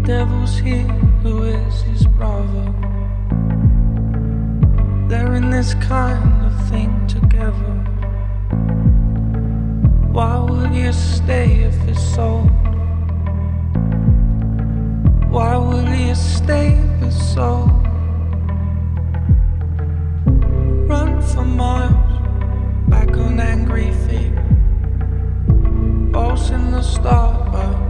devil's here, who is his brother? They're in this kind of thing together. Why would you stay if it's sold? Why would you stay if it's sold? Run for miles, back on angry feet. Pulse in the start,